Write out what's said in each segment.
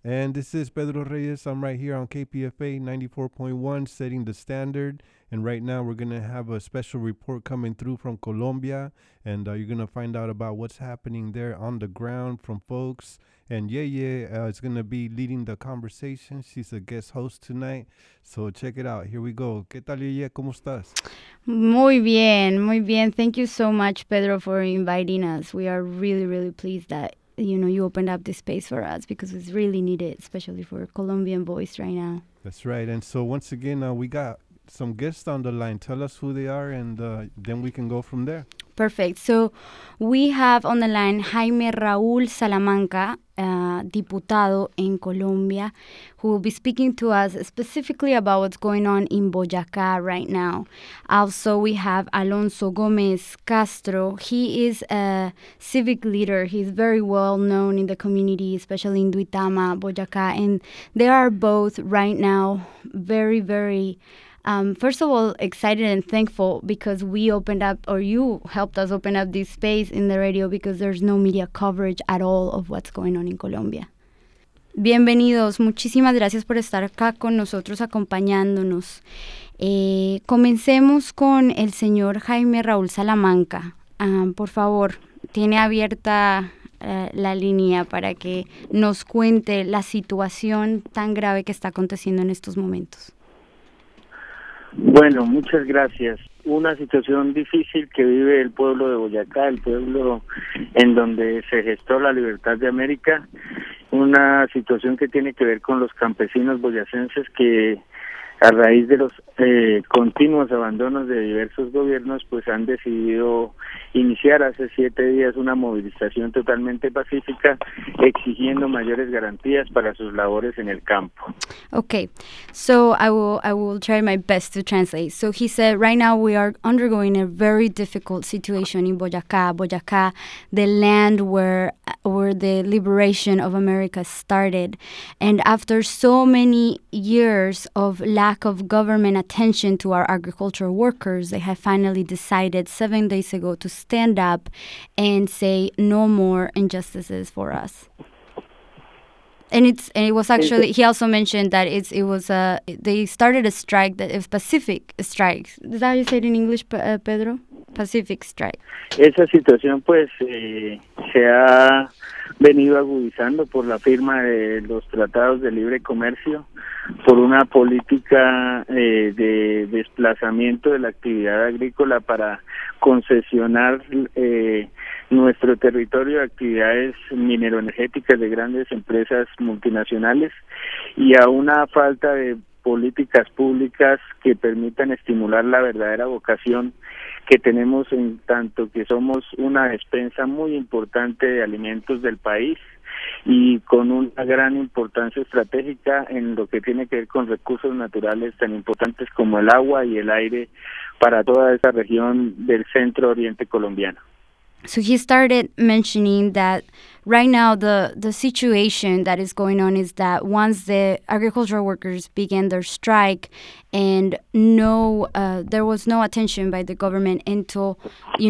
And this is Pedro Reyes. I'm right here on KPFA 94.1, setting the standard. And right now, we're going to have a special report coming through from Colombia. And you're going to find out about what's happening there on the ground from folks. And is going to be leading the conversation. She's a guest host tonight. So check it out. Here we go. ¿Qué tal, Yeye? ¿Cómo estás? Muy bien, muy bien. Thank you so much, Pedro, for inviting us. We are really, really pleased that you opened up this space for us because it's really needed, especially for Colombian voice right now. That's right. And so once again, we got some guests on the line. Tell us who they are, and then we can go from there. Perfect. So we have on the line Jaime Raúl Salamanca, diputado in Colombia, who will be speaking to us specifically about what's going on in Boyacá right now. Also, we have Alonso Gomez Castro. He is a civic leader. He's very well known in the community, especially in Duitama, Boyacá, and they are both right now very, very first of all, excited and thankful because we opened up, or you helped us open up this space in the radio because there's no media coverage at all of what's going on in Colombia. Bienvenidos, muchísimas gracias por estar acá con nosotros acompañándonos. Comencemos con el señor Jaime Raúl Salamanca. Por favor, tiene abierta la línea para que nos cuente la situación tan grave que está aconteciendo en estos momentos. Bueno, muchas gracias. Una situación difícil que vive el pueblo de Boyacá, el pueblo en donde se gestó la libertad de América, una situación que tiene que ver con los campesinos boyacenses que a raíz de los continuos abandonos de diversos gobiernos, pues han decidido iniciar hace 7 días una movilización totalmente pacífica, exigiendo mayores garantías para sus labores en el campo. Okay, so I will try my best to translate. So he said, right now we are undergoing a very difficult situation in Boyacá. Boyacá, the land where the liberation of America started, and after so many years of lack of government attention to our agricultural workers, they have finally decided 7 days ago to stand up and say no more injustices for us. And it was actually, he also mentioned that they started a strike, a Pacific strike. Is that how you say it in English, Pedro? Pacific strike. Esa situación pues se ha venido agudizando por la firma de los tratados de libre comercio, por una política de desplazamiento de la actividad agrícola para concesionar nuestro territorio de actividades mineroenergéticas de grandes empresas multinacionales y a una falta de políticas públicas que permitan estimular la verdadera vocación que tenemos en tanto que somos una despensa muy importante de alimentos del país y con una gran importancia estratégica en lo que tiene que ver con recursos naturales tan importantes como el agua y el aire para toda esa región del centro oriente colombiano. So he started mentioning that right now the situation that is going on is that once the agricultural workers began their strike and there was no attention by the government until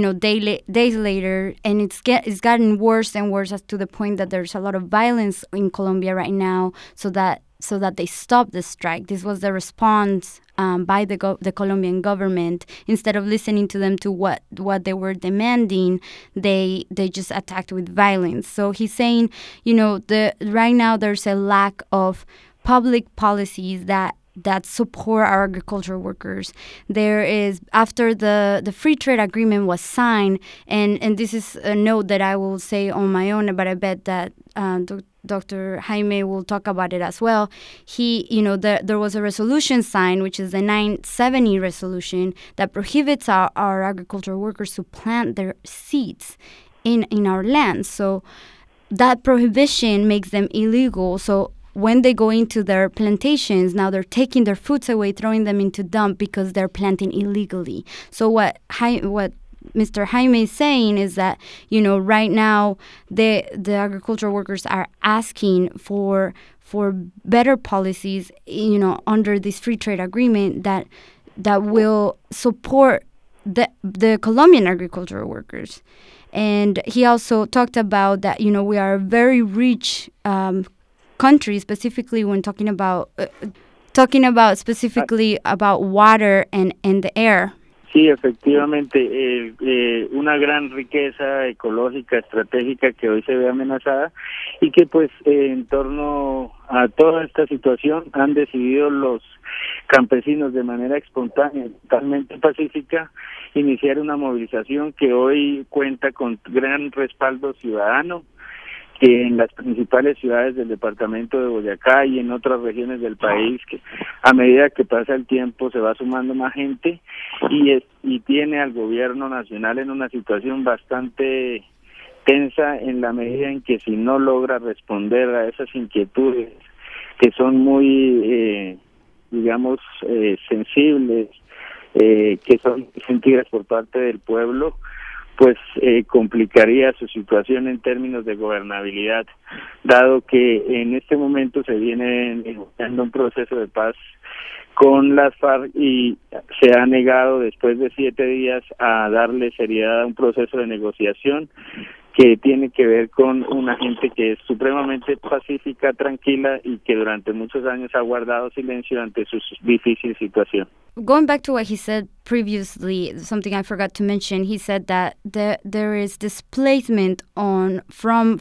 days later, and it's gotten worse and worse as to the point that there's a lot of violence in Colombia right now so that they stopped the strike. This was the response by the Colombian government. Instead of listening to them to what they were demanding, they just attacked with violence. So he's saying, right now there's a lack of public policies that support our agricultural workers. There is, after the free trade agreement was signed, and this is a note that I will say on my own, but I bet that Dr. Jaime will talk about it as well. There was a resolution signed, which is the 970 resolution, that prohibits our agricultural workers to plant their seeds in our land. So that prohibition makes them illegal. So when they go into their plantations, now they're taking their fruits away, throwing them into dump because they're planting illegally. So what Mr. Jaime is saying is that, right now the agricultural workers are asking for better policies, under this free trade agreement that will support the Colombian agricultural workers. And he also talked about that, we are a very rich country, specifically when talking about specifically about water and the air. Sí, efectivamente, una gran riqueza ecológica, estratégica que hoy se ve amenazada y que pues en torno a toda esta situación han decidido los campesinos de manera espontánea, totalmente pacífica, iniciar una movilización que hoy cuenta con gran respaldo ciudadano, que en las principales ciudades del departamento de Boyacá y en otras regiones del país, que a medida que pasa el tiempo se va sumando más gente y tiene al gobierno nacional en una situación bastante tensa en la medida en que si no logra responder a esas inquietudes que son muy, sensibles, que son sentidas por parte del pueblo, pues complicaría su situación en términos de gobernabilidad, dado que en este momento se viene negociando un proceso de paz con las FARC y se ha negado después de 7 días a darle seriedad a un proceso de negociación que tiene que ver con una gente que es supremamente pacífica, tranquila y que durante muchos años ha guardado silencio ante su difícil situación. Going back to what he said previously, something I forgot to mention, he said that there is displacement from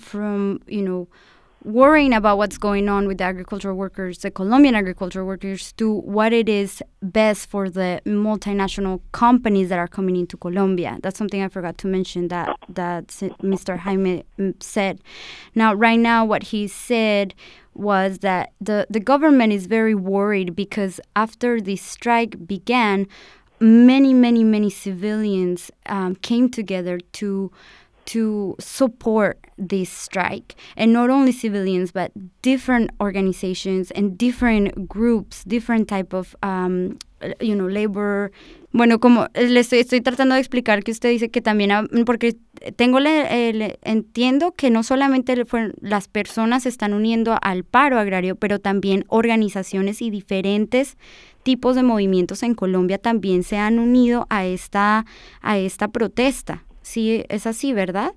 worrying about what's going on with the agricultural workers, the Colombian agricultural workers, to what it is best for the multinational companies that are coming into Colombia. That's something I forgot to mention that Mr. Jaime said. Now, right now, what he said was that the government is very worried because after the strike began, many civilians came together to support this strike. And not only civilians, but different organizations and different groups, different type of, labor. Bueno, como estoy tratando de explicar que usted dice que también, porque entiendo que no solamente las personas se están uniendo al paro agrario, pero también organizaciones y diferentes tipos de movimientos en Colombia también se han unido a esta protesta. Sí, es así, ¿verdad?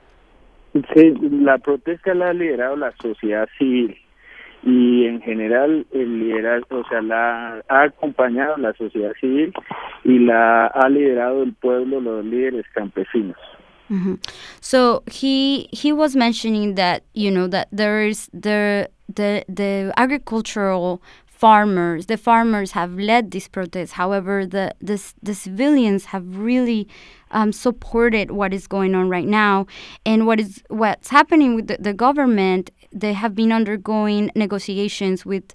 Sí, la protesta la ha liderado la sociedad civil y en general el liderazgo, la ha acompañado la sociedad civil y la ha liderado el pueblo, los líderes campesinos. Mm-hmm. So he was mentioning that that there is the agricultural farmers. The farmers have led this protest. However, the civilians have really supported what is going on right now, and what's happening with the government. They have been undergoing negotiations with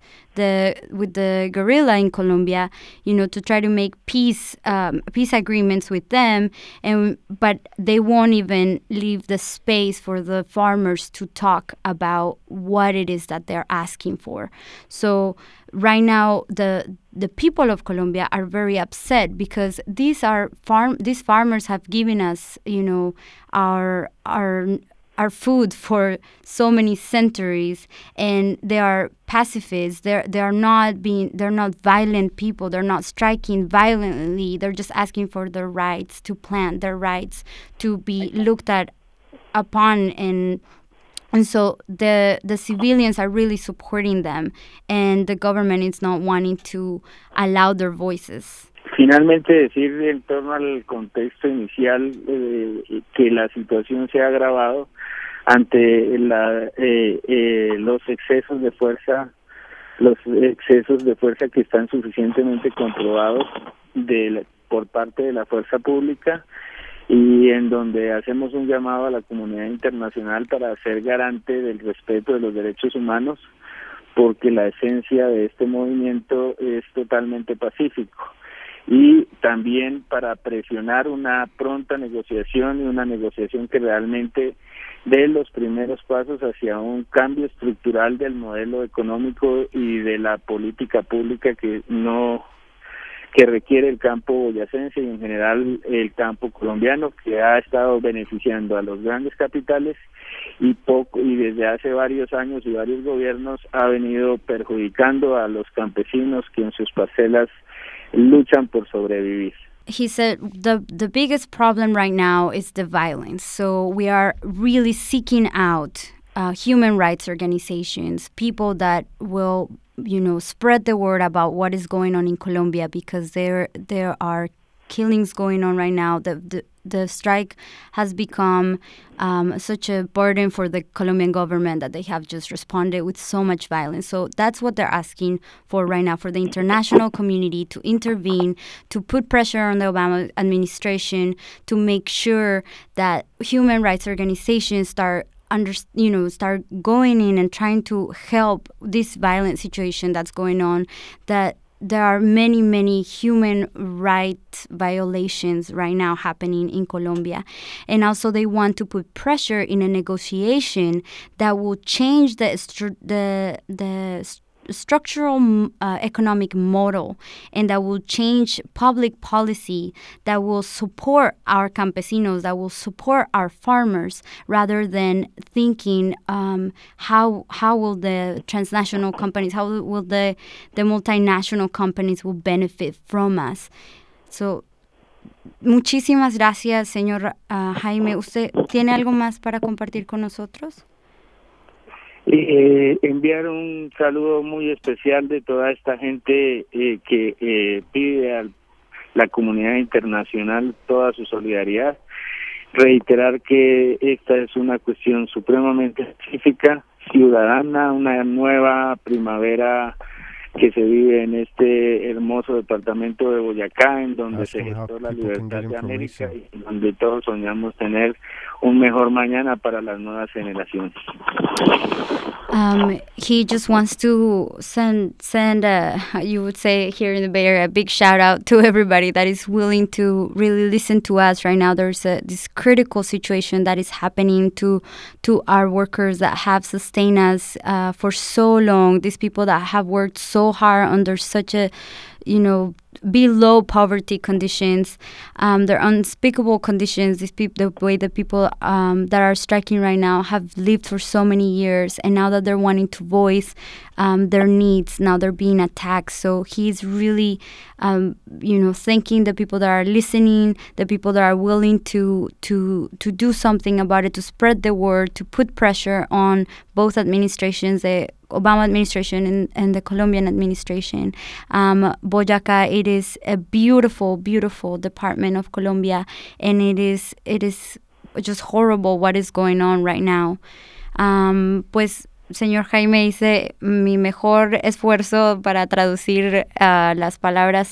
the guerrilla in Colombia, to try to make peace agreements with them, but they won't even leave the space for the farmers to talk about what it is that they're asking for. So right now, the people of Colombia are very upset because these farmers have given us, our food for so many centuries, and they are pacifists. They're not violent people. They're not striking violently. They're just asking for their rights to plant, their rights to be looked at upon, and so the civilians are really supporting them, and the government is not wanting to allow their voices. Finalmente, decir en torno al contexto inicial que la situación se ha agravado ante los excesos de fuerza que están suficientemente comprobados por parte de la fuerza pública, y en donde hacemos un llamado a la comunidad internacional para ser garante del respeto de los derechos humanos, porque la esencia de este movimiento es totalmente pacífico, y también para presionar una pronta negociación y una negociación que realmente dé los primeros pasos hacia un cambio estructural del modelo económico y de la política pública que requiere el campo boyacense y en general el campo colombiano, que ha estado beneficiando a los grandes capitales y desde hace varios años y varios gobiernos ha venido perjudicando a los campesinos que en sus parcelas luchan por sobrevivir. He said the biggest problem right now is the violence. So we are really seeking out human rights organizations, people that will, spread the word about what is going on in Colombia, because there are killings going on right now. The strike has become such a burden for the Colombian government that they have just responded with so much violence. So that's what they're asking for right now, for the international community to intervene, to put pressure on the Obama administration to make sure that human rights organizations start going in and trying to help this violent situation that's going on, that there are many, many human rights violations right now happening in Colombia. And also they want to put pressure in a negotiation that will change the structural economic model, and that will change public policy that will support our campesinos, that will support our farmers, rather than thinking how will the transnational companies, how will the multinational companies will benefit from us. So, muchísimas gracias, señor Jaime. ¿Usted tiene algo más para compartir con nosotros? Enviar un saludo muy especial de toda esta gente que pide a la comunidad internacional toda su solidaridad. Reiterar que esta es una cuestión supremamente específica, ciudadana, una nueva primavera que se vive en este hermoso departamento de Boyacá, en donde se gestó la libertad de América y donde todos soñamos tener un mejor mañana para las nuevas generaciones. He just wants to send you would say here in the Bay Area, a big shout out to everybody that is willing to really listen to us right now. There's this critical situation that is happening to our workers that have sustained us for so long. These people that have worked so hard under such a, below poverty conditions. They're unspeakable conditions. The way the people that are striking right now have lived for so many years, and now that they're wanting to voice their needs, now they're being attacked. So he's really, thanking the people that are listening, the people that are willing to do something about it, to spread the word, to put pressure on both administrations, the Obama administration and the Colombian administration. Boyacá, it is a beautiful, beautiful department of Colombia, and it is just horrible what is going on right now. Pues, señor Jaime, hice mi mejor esfuerzo para traducir las palabras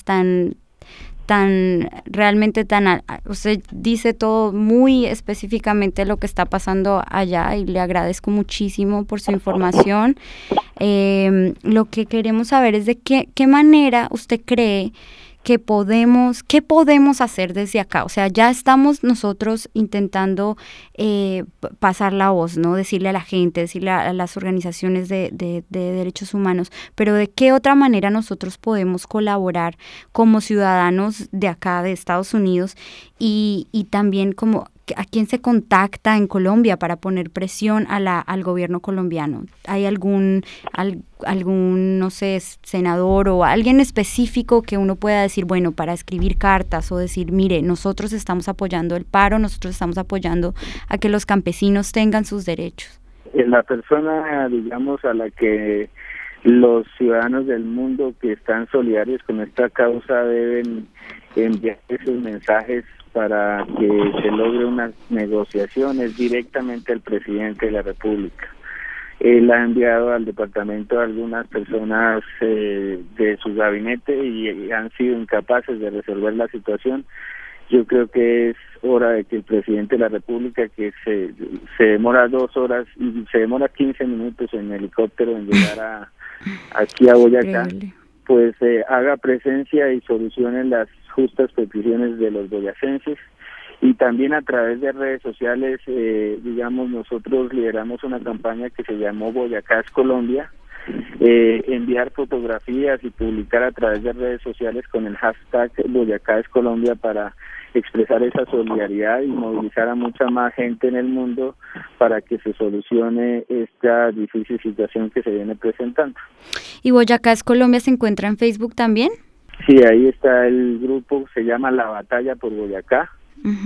usted dice todo muy específicamente lo que está pasando allá, y le agradezco muchísimo por su información. Lo que queremos saber es de qué manera usted cree qué podemos hacer desde acá. O sea, ya estamos nosotros intentando pasar la voz, ¿no? Decirle a la gente, decirle a las organizaciones de derechos humanos, pero ¿de qué otra manera nosotros podemos colaborar como ciudadanos de acá, de Estados Unidos, y también como a quién se contacta en Colombia para poner presión al gobierno colombiano? ¿Hay algún, no sé, senador o alguien específico que uno pueda decir, bueno, para escribir cartas o decir, mire, nosotros estamos apoyando el paro, nosotros estamos apoyando a que los campesinos tengan sus derechos? La persona, digamos, a la que los ciudadanos del mundo que están solidarios con esta causa deben enviar esos mensajes para que se logre unas negociaciones directamente al presidente de la República. Él ha enviado al departamento a algunas personas de su gabinete y han sido incapaces de resolver la situación. Yo creo que es hora de que el presidente de la República, que se demora 2 horas y se demora 15 minutos en helicóptero en llegar aquí a Boyacá, pues haga presencia y solucione las justas peticiones de los boyacenses. Y también a través de redes sociales, digamos, nosotros lideramos una campaña que se llamó Boyacá es Colombia, enviar fotografías y publicar a través de redes sociales con el hashtag Boyacá es Colombia para expresar esa solidaridad y movilizar a mucha más gente en el mundo para que se solucione esta difícil situación que se viene presentando. ¿Y Boyacá es Colombia se encuentra en Facebook también? Sí, ahí está el grupo, se llama La Batalla por Boyacá. Uh-huh.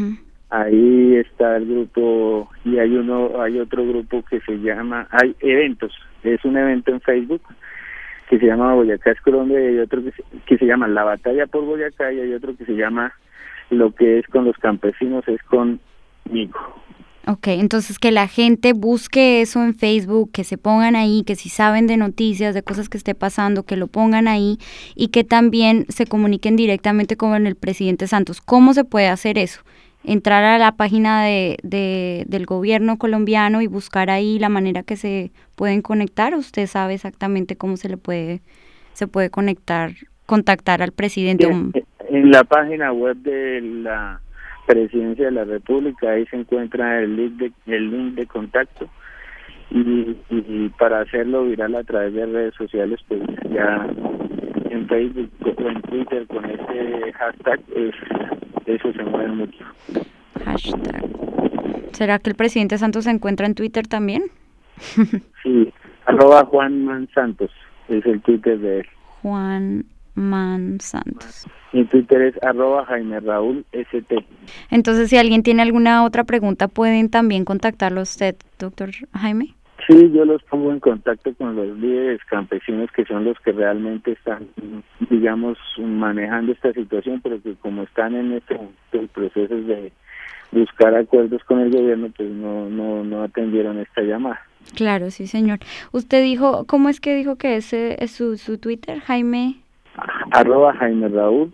Ahí está el grupo, y hay otro grupo que se llama, hay eventos, es un evento en Facebook que se llama Boyacá es Colombia, y hay otro que se llama La Batalla por Boyacá, y hay otro que se llama Lo que es con los campesinos es conmigo. Ok, entonces que la gente busque eso en Facebook, que se pongan ahí, que si saben de noticias, de cosas que esté pasando, que lo pongan ahí y que también se comuniquen directamente con el presidente Santos. ¿Cómo se puede hacer eso? Entrar a la página del gobierno colombiano y buscar ahí la manera que se pueden conectar. ¿Usted sabe exactamente cómo se puede contactar al presidente? En la página web de la Presidencia de la República, ahí se encuentra el link de contacto, y para hacerlo viral a través de redes sociales, pues ya en Facebook o en Twitter con ese hashtag, eso se mueve mucho. Hashtag. ¿Será que el presidente Santos se encuentra en Twitter también? Sí, @JuanManSantos es el Twitter de él. Juan Man Santos. Mi Twitter es @JaimeRaúlST. Entonces, si alguien tiene alguna otra pregunta, ¿pueden también contactarlo a usted, doctor Jaime? Sí, yo los pongo en contacto con los líderes campesinos, que son los que realmente están, digamos, manejando esta situación, pero que como están en estos procesos de buscar acuerdos con el gobierno, pues no atendieron esta llamada. Claro, sí, señor. Usted dijo, ¿cómo es que dijo que ese es su Twitter, Jaime? @JaimeRaúl,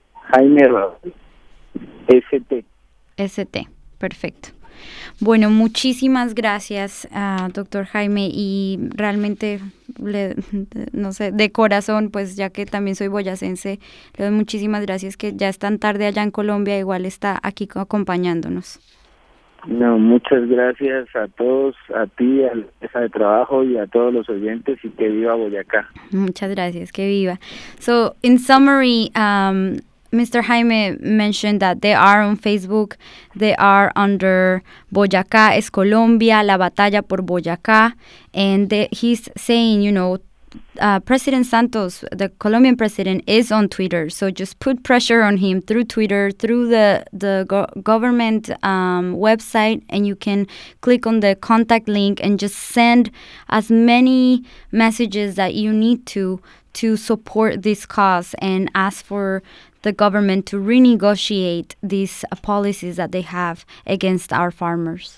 ST. ST, perfecto. Bueno, muchísimas gracias, doctor Jaime, y realmente, no sé, de corazón, pues ya que también soy boyacense, le doy muchísimas gracias, que ya es tan tarde allá en Colombia, igual está aquí acompañándonos. No, muchas gracias a todos, a ti, a la mesa de trabajo y a todos los oyentes, y que viva Boyacá. Muchas gracias, que viva. So, in summary, Mr. Jaime mentioned that they are on Facebook, they are under Boyacá es Colombia, La Batalla por Boyacá, and he's saying, President Santos, the Colombian president, is on Twitter, so just put pressure on him through Twitter, through the government website, and you can click on the contact link and just send as many messages that you need to support this cause and ask for the government to renegotiate these policies that they have against our farmers.